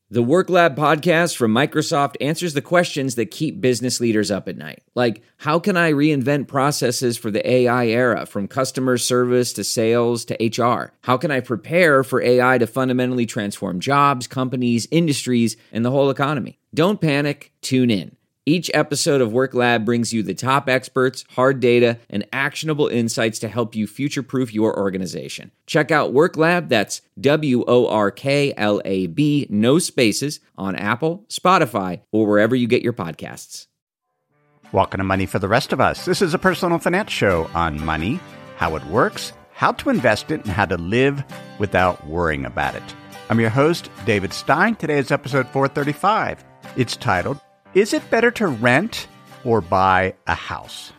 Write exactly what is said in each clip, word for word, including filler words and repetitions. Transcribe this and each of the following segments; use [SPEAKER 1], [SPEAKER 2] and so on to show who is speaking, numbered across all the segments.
[SPEAKER 1] The Work Lab podcast from Microsoft answers the questions that keep business leaders up at night. Like, how can I reinvent processes for the A I era, from customer service to sales to H R? How can I prepare for A I to fundamentally transform jobs, companies, industries, and the whole economy? Don't panic, tune in. Each episode of Work Lab brings you the top experts, hard data, and actionable insights to help you future-proof your organization. Check out Work Lab, that's W O R K L A B, no spaces, on Apple, Spotify, or wherever you get your podcasts.
[SPEAKER 2] Welcome to Money for the Rest of Us. This is a personal finance show on money, how it works, how to invest it, and how to live without worrying about it. I'm your host, David Stein. Today is episode four thirty-five. It's titled, Is it better to rent or buy a house?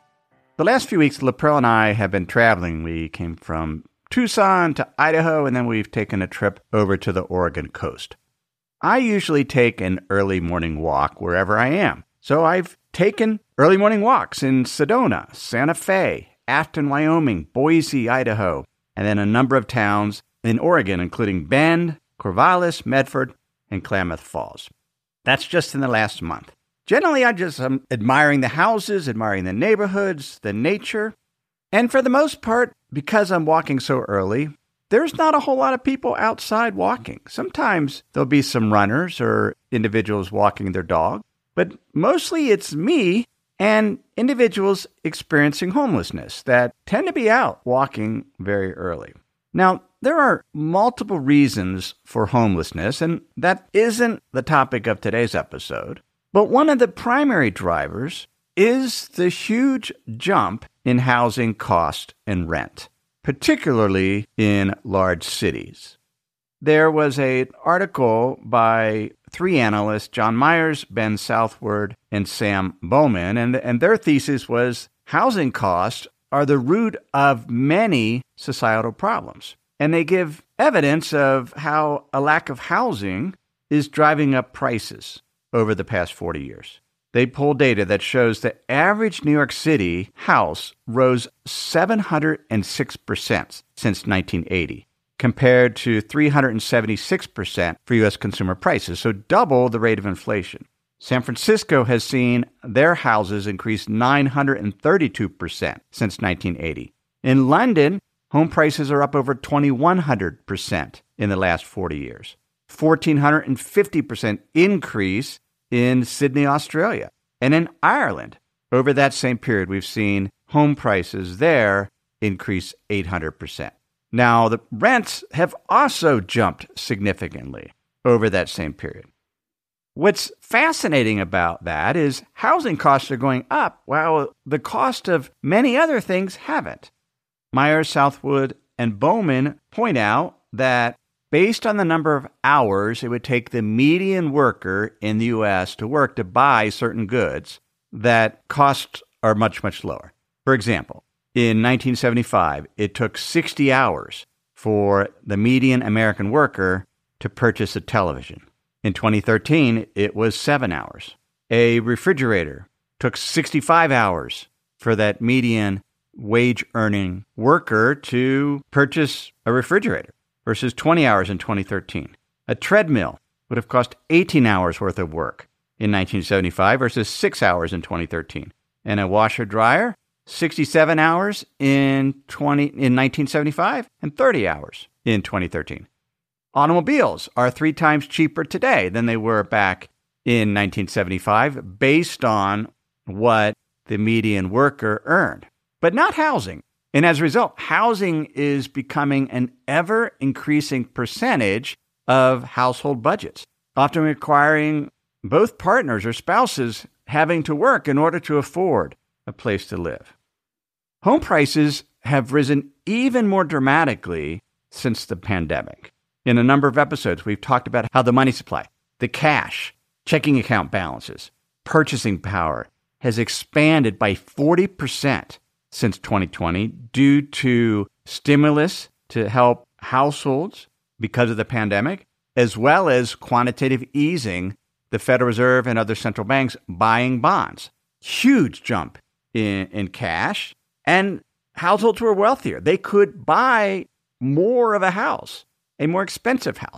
[SPEAKER 2] The last few weeks, Laprelle and I have been traveling. We came from Tucson to Idaho, and then we've taken a trip over to the Oregon coast. I usually take an early morning walk wherever I am. So I've taken early morning walks in Sedona, Santa Fe, Afton, Wyoming, Boise, Idaho, and then a number of towns in Oregon, including Bend, Corvallis, Medford, and Klamath Falls. That's just in the last month. Generally, I just am admiring the houses, admiring the neighborhoods, the nature. And for the most part, because I'm walking so early, there's not a whole lot of people outside walking. Sometimes there'll be some runners or individuals walking their dog, but mostly it's me and individuals experiencing homelessness that tend to be out walking very early. Now, there are multiple reasons for homelessness, and that isn't the topic of today's episode. But one of the primary drivers is the huge jump in housing cost and rent, particularly in large cities. There was an article by three analysts, John Myers, Ben Southward, and Sam Bowman, and, and their thesis was housing costs are the root of many societal problems. And they give evidence of how a lack of housing is driving up prices over the past forty years. They pull data that shows the average New York City house rose seven hundred six percent since nineteen eighty, compared to three hundred seventy-six percent for U S consumer prices, so double the rate of inflation. San Francisco has seen their houses increase nine hundred thirty-two percent since nineteen eighty. In London, home prices are up over twenty-one hundred percent in the last forty years. one thousand four hundred fifty percent increase in Sydney, Australia. And in Ireland, over that same period, we've seen home prices there increase eight hundred percent. Now, the rents have also jumped significantly over that same period. What's fascinating about that is housing costs are going up while the cost of many other things haven't. Myers, Southwood, and Bowman point out that based on the number of hours it would take the median worker in the U S to work to buy certain goods, that costs are much, much lower. For example, in nineteen seventy-five, it took sixty hours for the median American worker to purchase a television. In twenty thirteen, it was seven hours. A refrigerator took sixty-five hours for that median wage-earning worker to purchase a refrigerator versus twenty hours in twenty thirteen. A treadmill would have cost eighteen hours worth of work in nineteen seventy-five versus six hours in twenty thirteen. And a washer-dryer, sixty-seven hours in twenty in nineteen seventy-five and thirty hours in twenty thirteen. Automobiles are three times cheaper today than they were back in nineteen seventy-five based on what the median worker earned. But not housing. And as a result, housing is becoming an ever-increasing percentage of household budgets, often requiring both partners or spouses having to work in order to afford a place to live. Home prices have risen even more dramatically since the pandemic. In a number of episodes, we've talked about how the money supply, the cash, checking account balances, purchasing power has expanded by forty percent since twenty twenty due to stimulus to help households because of the pandemic, as well as quantitative easing, the Federal Reserve and other central banks buying bonds. Huge jump in, in cash, and households who are wealthier, they could buy more of a house, a more expensive house.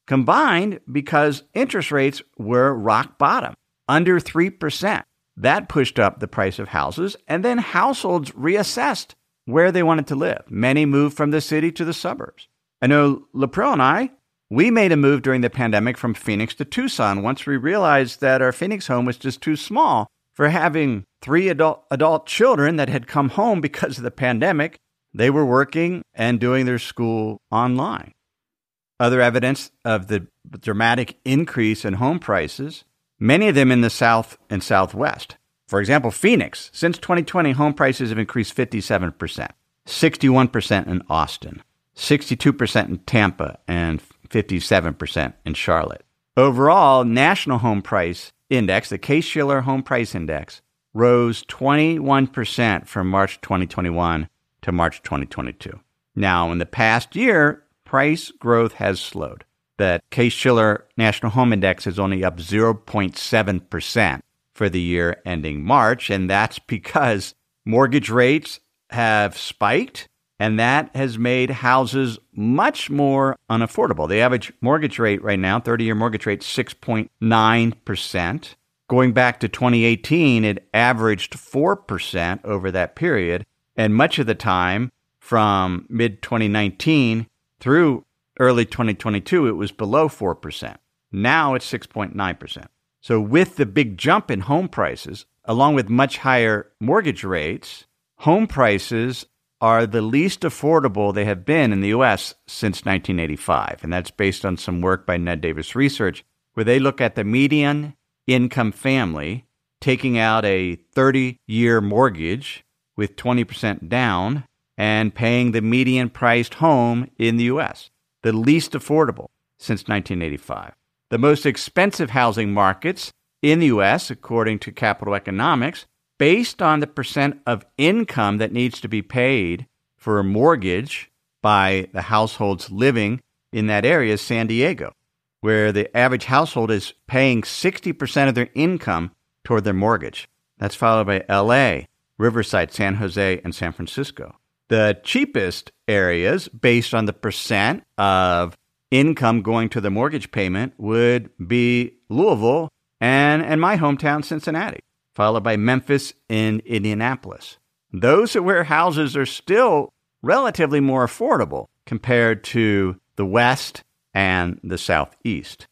[SPEAKER 2] combined because interest rates were rock bottom, under three percent. That pushed up the price of houses, and then households reassessed where they wanted to live. Many moved from the city to the suburbs. I know Lapril and I, we made a move during the pandemic from Phoenix to Tucson once we realized that our Phoenix home was just too small for having three adult adult children that had come home because of the pandemic. They were working and doing their school online. Other evidence of the dramatic increase in home prices, many of them in the South and Southwest. For example, Phoenix, since twenty twenty, home prices have increased fifty-seven percent, sixty-one percent in Austin, sixty-two percent in Tampa, and fifty-seven percent in Charlotte. Overall, National Home Price Index, the Case-Shiller Home Price Index, rose twenty-one percent from March twenty twenty-one to March twenty twenty-two. Now, in the past year, price growth has slowed. The Case-Shiller National Home Index is only up zero point seven percent for the year ending March, and that's because mortgage rates have spiked, and that has made houses much more unaffordable. The average mortgage rate right now, thirty-year mortgage rate, six point nine percent. Going back to twenty eighteen, it averaged four percent over that period, and much of the time from mid twenty nineteen through early twenty twenty-two, it was below four percent. Now it's six point nine percent. So with the big jump in home prices, along with much higher mortgage rates, home prices are the least affordable they have been in the U S since nineteen eighty-five. And that's based on some work by Ned Davis Research, where they look at the median income family taking out a thirty-year mortgage with twenty percent down and paying the median priced home in the U S, the least affordable since nineteen eighty-five. The most expensive housing markets in the U S, according to Capital Economics, based on the percent of income that needs to be paid for a mortgage by the households living in that area, is San Diego, where the average household is paying sixty percent of their income toward their mortgage. That's followed by L A, Riverside, San Jose, and San Francisco. The cheapest areas, based on the percent of income going to the mortgage payment, would be Louisville and, and my hometown, Cincinnati, followed by Memphis and Indianapolis. Those are where houses are still relatively more affordable compared to the West and the Southeast.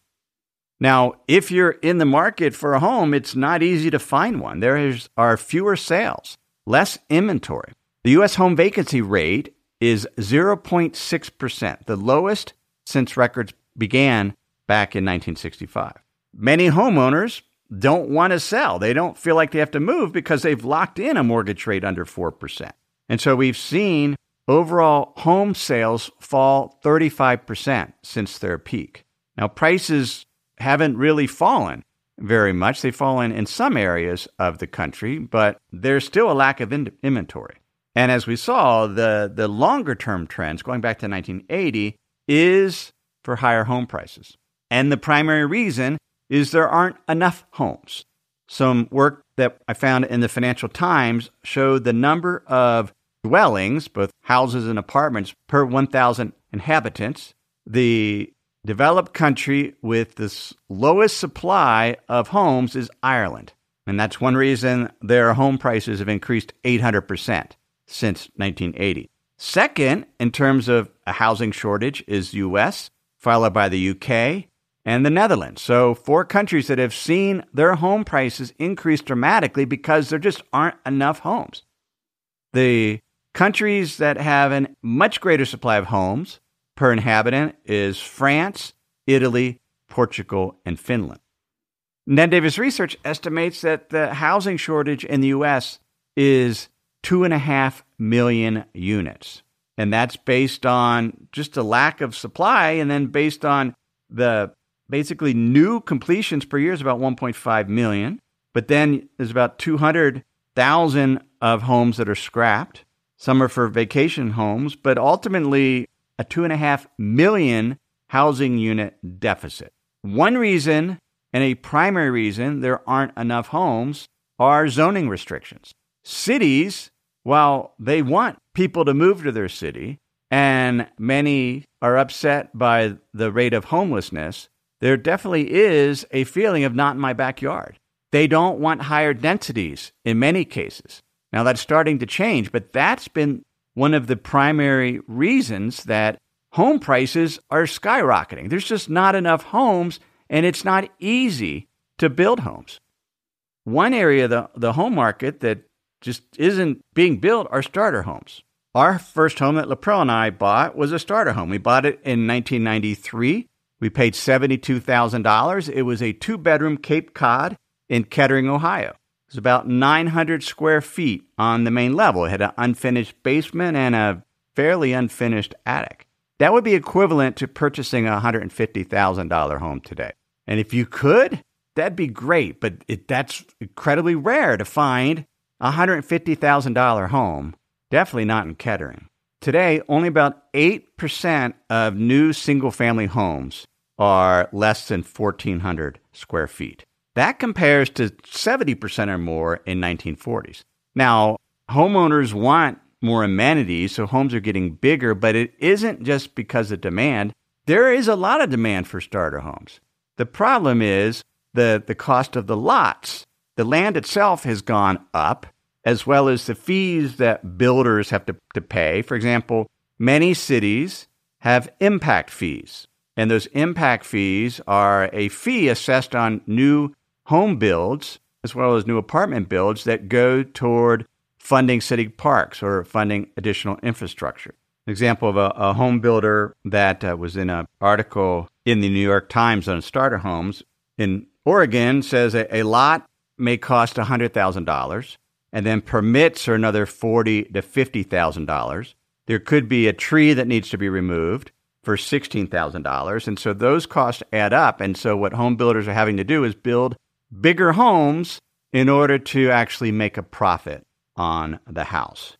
[SPEAKER 2] Now, if you're in the market for a home, it's not easy to find one. There is, are fewer sales, less inventory. The U S home vacancy rate is zero point six percent, the lowest since records began back in nineteen sixty-five. Many homeowners don't want to sell. They don't feel like they have to move because they've locked in a mortgage rate under four percent. And so we've seen overall home sales fall thirty-five percent since their peak. Now, prices haven't really fallen very much. They've fallen in some areas of the country, but there's still a lack of in- inventory. And as we saw, the, the longer-term trends, going back to nineteen eighty, is for higher home prices. And the primary reason is there aren't enough homes. Some work that I found in the Financial Times showed the number of dwellings, both houses and apartments, per one thousand inhabitants. The developed country with the lowest supply of homes is Ireland. And that's one reason their home prices have increased eight hundred percent since nineteen eighty. Second, in terms of a housing shortage, is U S, followed by the U K and the Netherlands. So four countries that have seen their home prices increase dramatically because there just aren't enough homes. The countries that have a much greater supply of homes per inhabitant is France, Italy, Portugal, and Finland. Ned Davis Research estimates that the housing shortage in the U S is two and a half million units. And that's based on just a lack of supply, and then based on the basically new completions per year is about one point five million. But then there's about two hundred thousand of homes that are scrapped. Some are for vacation homes, but ultimately a two and a half million housing unit deficit. One reason, and a primary reason, there aren't enough homes are zoning restrictions. Cities, while they want people to move to their city, and many are upset by the rate of homelessness, there definitely is a feeling of not in my backyard. They don't want higher densities in many cases. Now that's starting to change, but that's been one of the primary reasons that home prices are skyrocketing. There's just not enough homes, and it's not easy to build homes. One area of the, the home market that just isn't being built are starter homes. Our first home that Laprelle and I bought was a starter home. We bought it in nineteen ninety-three. We paid seventy-two thousand dollars. It was a two-bedroom Cape Cod in Kettering, Ohio. It was about nine hundred square feet on the main level. It had an unfinished basement and a fairly unfinished attic. That would be equivalent to purchasing a one hundred fifty thousand dollars home today. And if you could, that'd be great, but it, that's incredibly rare to find a one hundred fifty thousand dollars home, definitely not in Kettering. Today, only about eight percent of new single-family homes are less than fourteen hundred square feet. That compares to seventy percent or more in nineteen forties. Now, homeowners want more amenities, so homes are getting bigger, but it isn't just because of demand. There is a lot of demand for starter homes. The problem is the, the cost of the lots. The land itself has gone up, as well as the fees that builders have to, to pay. For example, many cities have impact fees, and those impact fees are a fee assessed on new home builds, as well as new apartment builds that go toward funding city parks or funding additional infrastructure. An example of a, a home builder that uh, was in an article in the New York Times on starter homes in Oregon says a, a lot may cost one hundred thousand dollars, and then permits are another forty thousand to fifty thousand dollars. There could be a tree that needs to be removed for sixteen thousand dollars, and so those costs add up. And so what home builders are having to do is build bigger homes in order to actually make a profit on the house.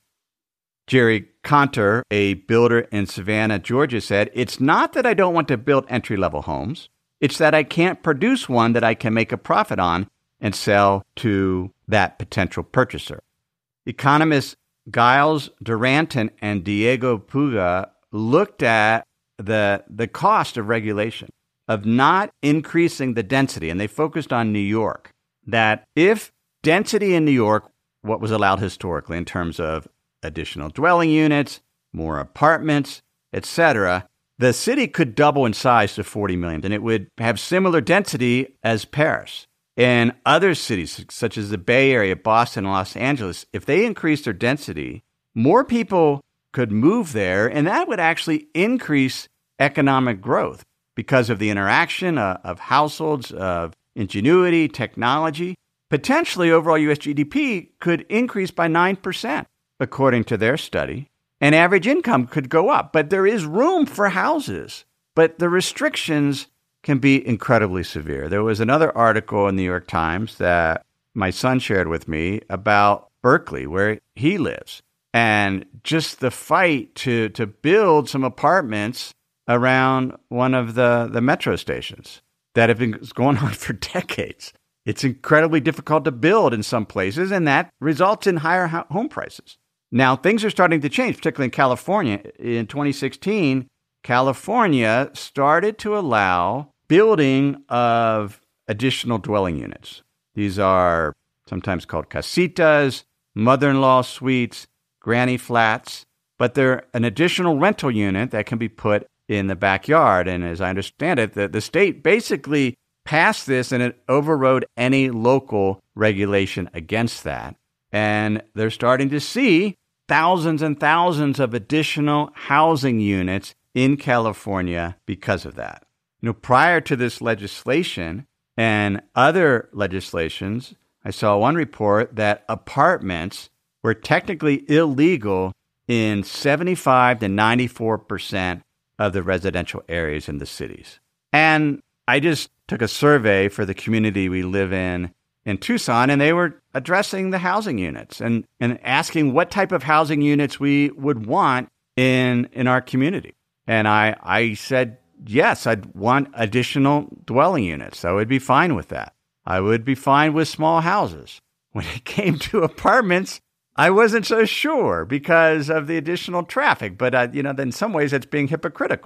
[SPEAKER 2] Jerry Conter, a builder in Savannah, Georgia, said, "It's not that I don't want to build entry-level homes. It's that I can't produce one that I can make a profit on and sell to that potential purchaser." Economists Giles Duranton and Diego Puga looked at the, the cost of regulation, of not increasing the density, and they focused on New York, that if density in New York, what was allowed historically in terms of additional dwelling units, more apartments, et cetera, the city could double in size to forty million, and it would have similar density as Paris. And other cities, such as the Bay Area, Boston, and Los Angeles, if they increased their density, more people could move there, and that would actually increase economic growth because of the interaction of, of households, of ingenuity, technology. Potentially, overall U S G D P could increase by nine percent, according to their study, and average income could go up. But there is room for houses, but the restrictions can be incredibly severe. There was another article in the New York Times that my son shared with me about Berkeley, where he lives, and just the fight to, to build some apartments around one of the, the metro stations that have been going on for decades. It's incredibly difficult to build in some places, and that results in higher ho- home prices. Now, things are starting to change, particularly in California. In twenty sixteen, California started to allow building of additional dwelling units. These are sometimes called casitas, mother-in-law suites, granny flats, but they're an additional rental unit that can be put in the backyard. And as I understand it, the, the state basically passed this and it overrode any local regulation against that. And they're starting to see thousands and thousands of additional housing units in California because of that. You know, prior to this legislation and other legislations, I saw one report that apartments were technically illegal in seventy-five to ninety-four percent of the residential areas in the cities. And I just took a survey for the community we live in in Tucson, and they were addressing the housing units and, and asking what type of housing units we would want in, in our community. And I, I said, yes, I'd want additional dwelling units. I would be fine with that. I would be fine with small houses. When it came to apartments, I wasn't so sure because of the additional traffic. But, uh, you know, in some ways, it's being hypocritical.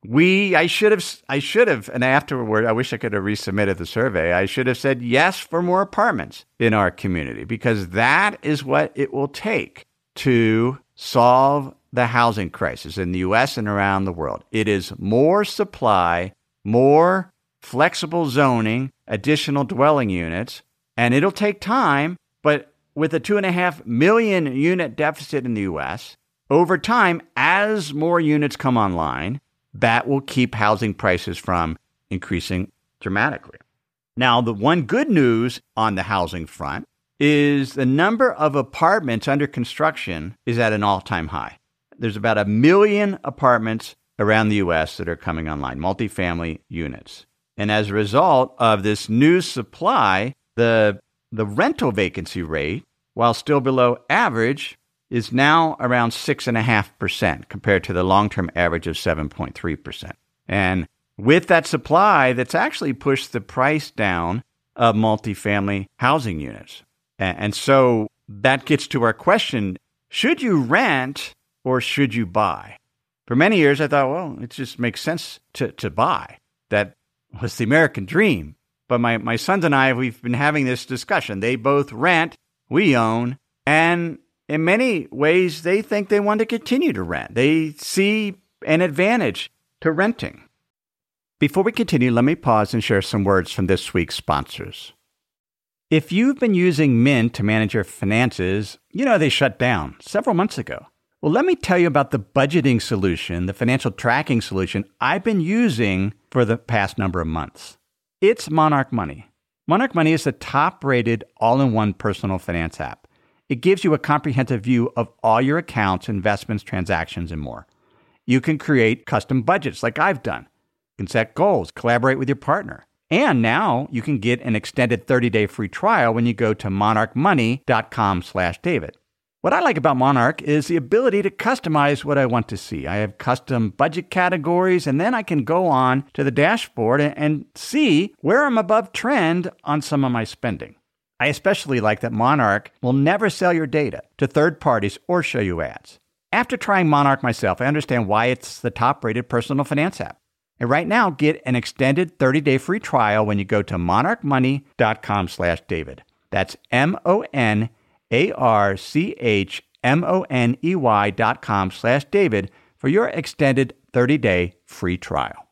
[SPEAKER 2] We, I should have, I should have, and afterward, I wish I could have resubmitted the survey. I should have said yes for more apartments in our community, because that is what it will take to solve the housing crisis in the U S and around the world. It is more supply, more flexible zoning, additional dwelling units, and it'll take time, but with a two and a half million unit deficit in the U S, over time, as more units come online, that will keep housing prices from increasing dramatically. Now, the one good news on the housing front is the number of apartments under construction is at an all-time high. There's about a million apartments around the U S that are coming online, multifamily units. And as a result of this new supply, the, the rental vacancy rate, while still below average, is now around six point five percent compared to the long-term average of seven point three percent. And with that supply, that's actually pushed the price down of multifamily housing units. And so that gets to our question, should you rent or should you buy? For many years, I thought, well, it just makes sense to, to buy. That was the American dream. But my, my sons and I, we've been having this discussion. They both rent, we own, and in many ways, they think they want to continue to rent. They see an advantage to renting. Before we continue, let me pause and share some words from this week's sponsors. If you've been using Mint to manage your finances, you know they shut down several months ago. Well, let me tell you about the budgeting solution, the financial tracking solution I've been using for the past number of months. It's Monarch Money. Monarch Money is the top-rated all-in-one personal finance app. It gives you a comprehensive view of all your accounts, investments, transactions, and more. You can create custom budgets like I've done. You can set goals, collaborate with your partner. And now you can get an extended thirty-day free trial when you go to monarchmoney.com slash David. What I like about Monarch is the ability to customize what I want to see. I have custom budget categories, and then I can go on to the dashboard and, and see where I'm above trend on some of my spending. I especially like that Monarch will never sell your data to third parties or show you ads. After trying Monarch myself, I understand why it's the top-rated personal finance app. And right now, get an extended thirty-day free trial when you go to monarchmoney.com slash David. That's M-O-N-A-R-C-H-M-O-N-E-Y dot com slash David for your extended thirty-day free trial.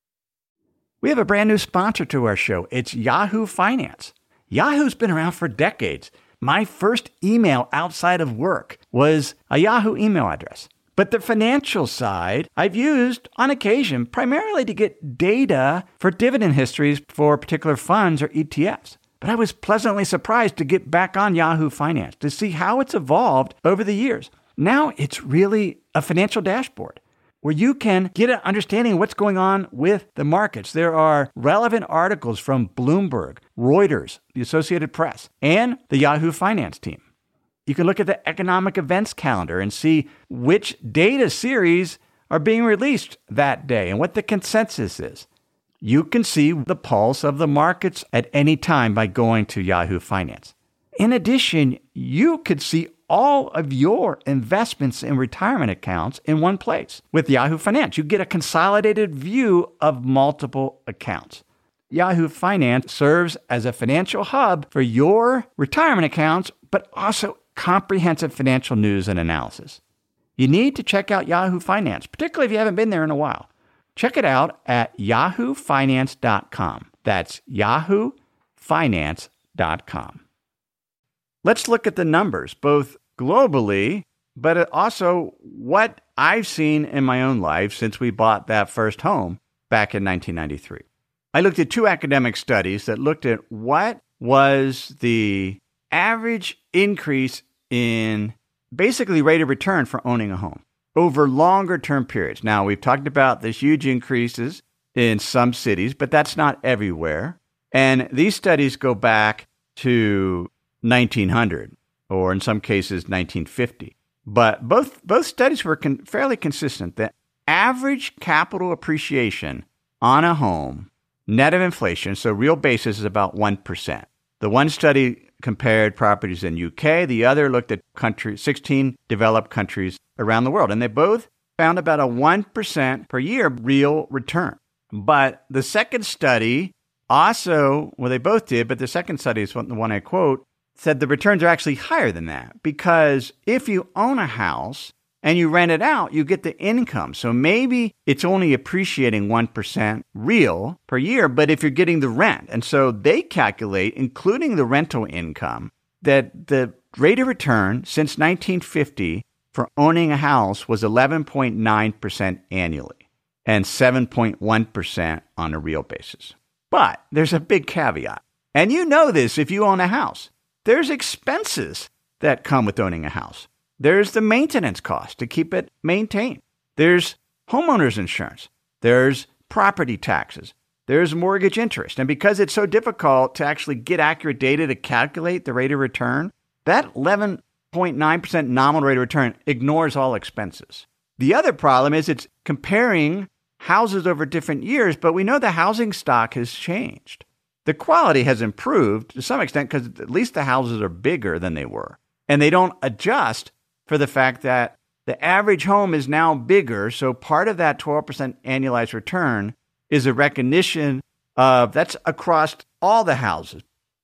[SPEAKER 2] We have a brand new sponsor to our show. It's Yahoo Finance. Yahoo's been around for decades. My first email outside of work was a Yahoo email address. But the financial side, I've used on occasion primarily to get data for dividend histories for particular funds or E T Fs. But I was pleasantly surprised to get back on Yahoo Finance to see how it's evolved over the years. Now it's really a financial dashboard where you can get an understanding of what's going on with the markets. There are relevant articles from Bloomberg, Reuters, the Associated Press, and the Yahoo Finance team. You can look at the economic events calendar and see which data series are being released that day and what the consensus is. You can see the pulse of the markets at any time by going to Yahoo Finance. In addition, you could see all of your investments and retirement accounts in one place. With Yahoo Finance, you get a consolidated view of multiple accounts. Yahoo Finance serves as a financial hub for your retirement accounts, but also comprehensive financial news and analysis. You need to check out Yahoo Finance, particularly if you haven't been there in a while. Check it out at yahoo finance dot com. That's yahoo finance dot com. Let's look at the numbers, both globally, but also what I've seen in my own life since we bought that first home back in nineteen ninety-three. I looked at two academic studies that looked at what was the average increase in basically rate of return for owning a home over longer term periods. Now, we've talked about the huge increases in some cities, but that's not everywhere. And these studies go back to nineteen hundred, or in some cases, nineteen fifty. But both both studies were con- fairly consistent. The average capital appreciation on a home, net of inflation, so real basis, is about one percent. The one study compared properties in U K. The other looked at country, sixteen developed countries around the world. And they both found about a one percent per year real return. But the second study also, well, they both did, but the second study is the one I quote, said the returns are actually higher than that. Because if you own a house and you rent it out, you get the income. So maybe it's only appreciating one percent real per year, but if you're getting the rent. And so they calculate, including the rental income, that the rate of return since nineteen fifty for owning a house was eleven point nine percent annually and seven point one percent on a real basis. But there's a big caveat. And you know this if you own a house. There's expenses that come with owning a house. There's the maintenance cost to keep it maintained. There's homeowner's insurance. There's property taxes. There's mortgage interest. And because it's so difficult to actually get accurate data to calculate the rate of return, that eleven point nine percent nominal rate of return ignores all expenses. The other problem is it's comparing houses over different years, but we know the housing stock has changed. The quality has improved to some extent because at least the houses are bigger than they were. And they don't adjust for the fact that the average home is now bigger. So part of that twelve percent annualized return is a recognition of that's across all the houses.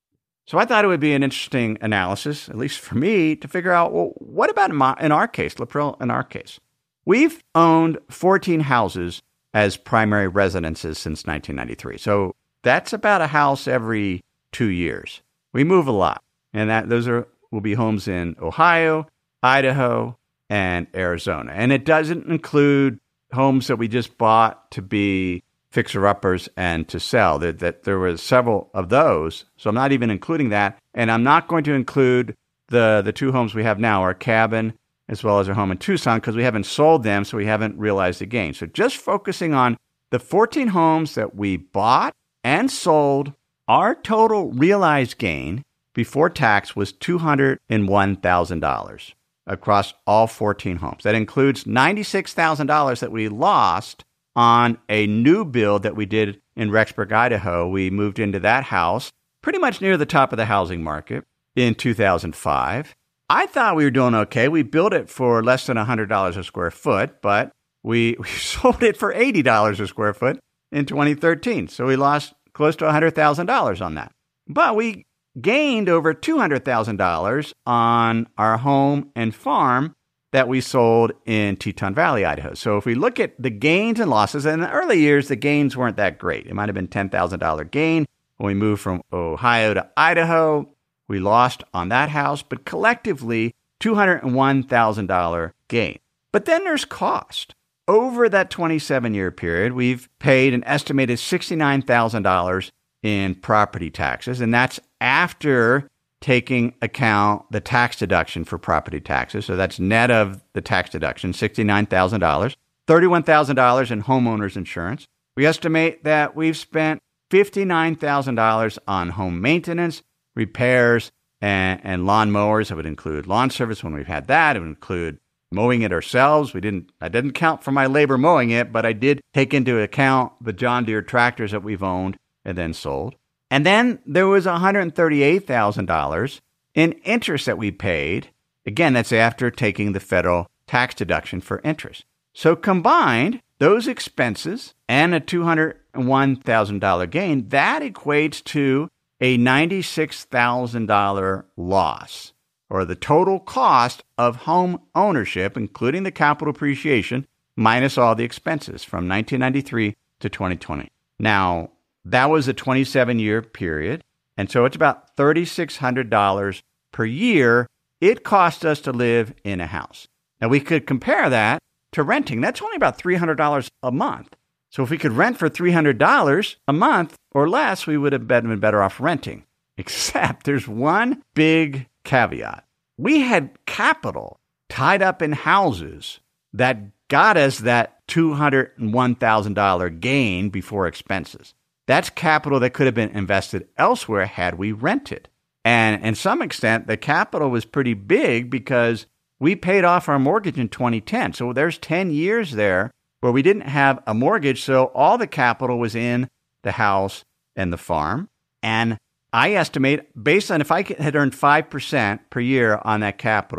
[SPEAKER 2] So I thought it would be an interesting analysis, at least for me, to figure out, well, what about in, my, in our case, Lapril, in our case? We've owned fourteen houses as primary residences since nineteen ninety-three. So that's about a house every two years. We move a lot. And that those are will be homes in Ohio, Idaho, and Arizona. And it doesn't include homes that we just bought to be fixer-uppers and to sell. That, that there were several of those. So I'm not even including that. And I'm not going to include the, the two homes we have now, our cabin as well as our home in Tucson, because we haven't sold them, so we haven't realized the gain. So just focusing on the fourteen homes that we bought and sold, our total realized gain before tax was two hundred one thousand dollars across all fourteen homes. That includes ninety-six thousand dollars that we lost on a new build that we did in Rexburg, Idaho. We moved into that house pretty much near the top of the housing market in two thousand five. I thought we were doing okay. We built it for less than one hundred dollars a square foot, but we, we sold it for eighty dollars a square foot in twenty thirteen. So we lost close to one hundred thousand dollars on that. But we gained over two hundred thousand dollars on our home and farm that we sold in Teton Valley, Idaho. So if we look at the gains and losses, in the early years, the gains weren't that great. It might have been ten thousand dollars gain when we moved from Ohio to Idaho. We lost on that house, but collectively, two hundred one thousand dollars gain. But then there's cost. Over that twenty-seven-year period, we've paid an estimated sixty-nine thousand dollars in property taxes, and that's after taking account the tax deduction for property taxes. So that's net of the tax deduction, sixty-nine thousand dollars, thirty-one thousand dollars in homeowners insurance. We estimate that we've spent fifty-nine thousand dollars on home maintenance, repairs, and, and lawn mowers. It would include lawn service when we've had that. It would include mowing it ourselves. We didn't, I didn't count for my labor mowing it, but I did take into account the John Deere tractors that we've owned and then sold. And then there was one hundred thirty-eight thousand dollars in interest that we paid. Again, that's after taking the federal tax deduction for interest. So combined, those expenses and a two hundred one thousand dollars gain, that equates to a ninety-six thousand dollars loss, or the total cost of home ownership, including the capital appreciation, minus all the expenses from nineteen ninety-three to twenty twenty. Now, that was a twenty-seven-year period, and so it's about three thousand six hundred dollars per year it cost us to live in a house. Now, we could compare that to renting. That's only about three hundred dollars a month. So if we could rent for three hundred dollars a month or less, we would have been better off renting. Except there's one big caveat. We had capital tied up in houses that got us that two hundred one thousand dollars gain before expenses. That's capital that could have been invested elsewhere had we rented. And in some extent, the capital was pretty big because we paid off our mortgage in twenty ten. So there's ten years there where we didn't have a mortgage. So all the capital was in the house and the farm. And I estimate, based on if I had earned five percent per year on that capital,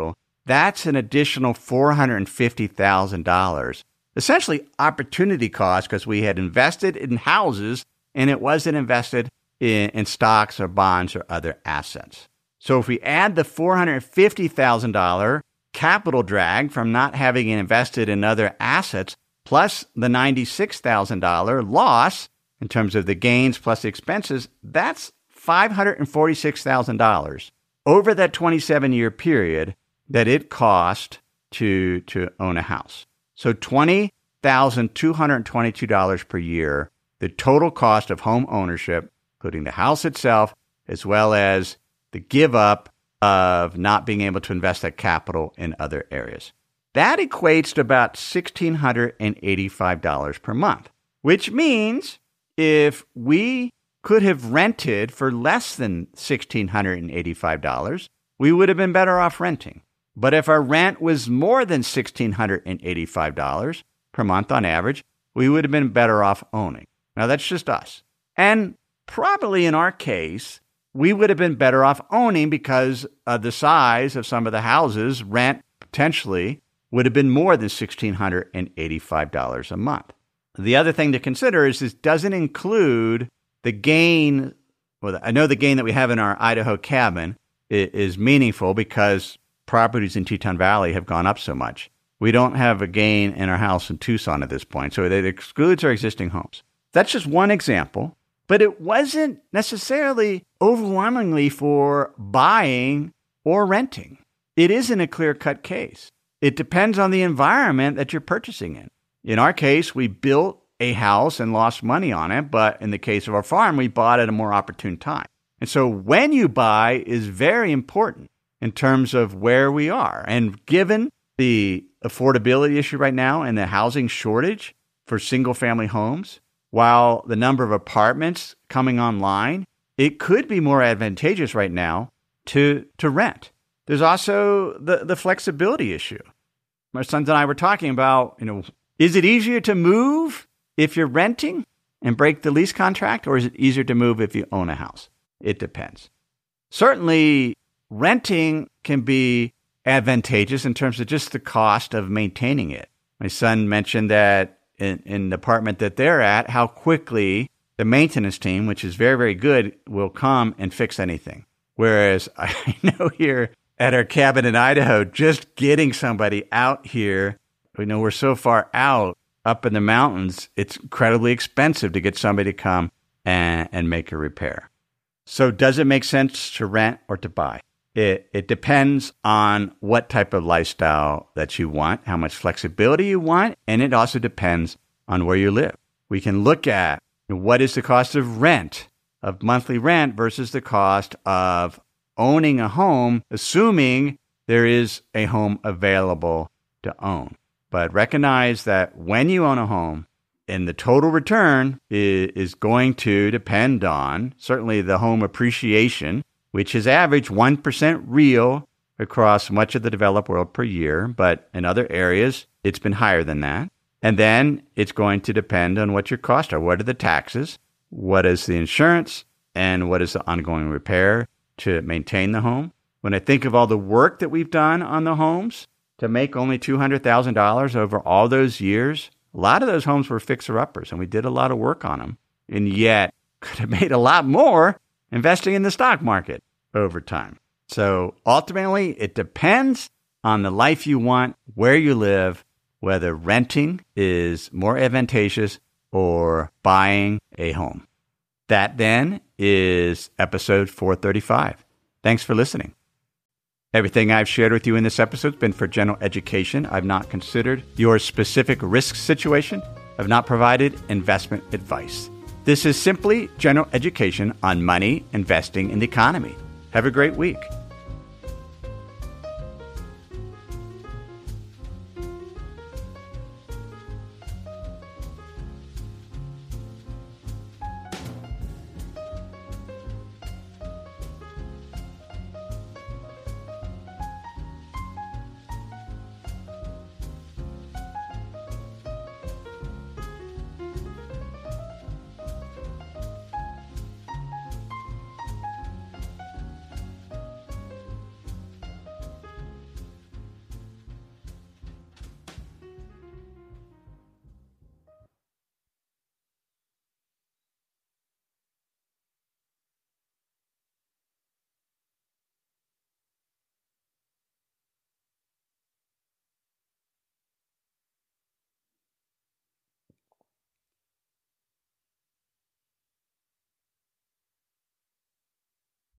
[SPEAKER 2] that's an additional four hundred fifty thousand dollars. Essentially opportunity cost because we had invested in houses and it wasn't invested in, in stocks or bonds or other assets. So if we add the four hundred fifty thousand dollars capital drag from not having invested in other assets, plus the ninety-six thousand dollars loss in terms of the gains plus the expenses, that's five hundred forty-six thousand dollars over that twenty-seven-year period that it cost to, to own a house. So twenty thousand two hundred twenty-two dollars per year, the total cost of home ownership, including the house itself, as well as the give up of not being able to invest that capital in other areas. That equates to about one thousand six hundred eighty-five dollars per month, which means if we could have rented for less than one thousand six hundred eighty-five dollars, we would have been better off renting. But if our rent was more than one thousand six hundred eighty-five dollars per month on average, we would have been better off owning. Now, that's just us. And probably in our case, we would have been better off owning because of the size of some of the houses, rent potentially would have been more than one thousand six hundred eighty-five dollars a month. The other thing to consider is this doesn't include the gain. Well, I know the gain that we have in our Idaho cabin is meaningful because properties in Teton Valley have gone up so much. We don't have a gain in our house in Tucson at this point, so it excludes our existing homes. That's just one example, but it wasn't necessarily overwhelmingly for buying or renting. It isn't a clear-cut case. It depends on the environment that you're purchasing in. In our case, we built a house and lost money on it, but in the case of our farm, we bought at a more opportune time. And so when you buy is very important in terms of where we are. And given the affordability issue right now and the housing shortage for single-family homes, while the number of apartments coming online, it could be more advantageous right now to, to rent. There's also the, the flexibility issue. My sons and I were talking about, you know, is it easier to move if you're renting and break the lease contract, or is it easier to move if you own a house? It depends. Certainly, renting can be advantageous in terms of just the cost of maintaining it. My son mentioned that in, in the apartment that they're at, how quickly the maintenance team, which is very, very good, will come and fix anything. Whereas I know here at our cabin in Idaho, just getting somebody out here, you know, we're so far out up in the mountains, it's incredibly expensive to get somebody to come and, and make a repair. So does it make sense to rent or to buy? It, it depends on what type of lifestyle that you want, how much flexibility you want, and it also depends on where you live. We can look at what is the cost of rent, of monthly rent versus the cost of owning a home, assuming there is a home available to own. But recognize that when you own a home, and the total return is, is going to depend on certainly the home appreciation, which has averaged one percent real across much of the developed world per year, but in other areas, it's been higher than that. And then it's going to depend on what your costs are. What are the taxes? What is the insurance? And what is the ongoing repair to maintain the home? When I think of all the work that we've done on the homes to make only two hundred thousand dollars over all those years, a lot of those homes were fixer-uppers, and we did a lot of work on them. And yet, could have made a lot more investing in the stock market over time. So ultimately, it depends on the life you want, where you live, whether renting is more advantageous or buying a home. That then is episode four thirty-five. Thanks for listening. Everything I've shared with you in this episode has been for general education. I've not considered your specific risk situation. I've not provided investment advice. This is simply general education on money, investing, and the economy. Have a great week.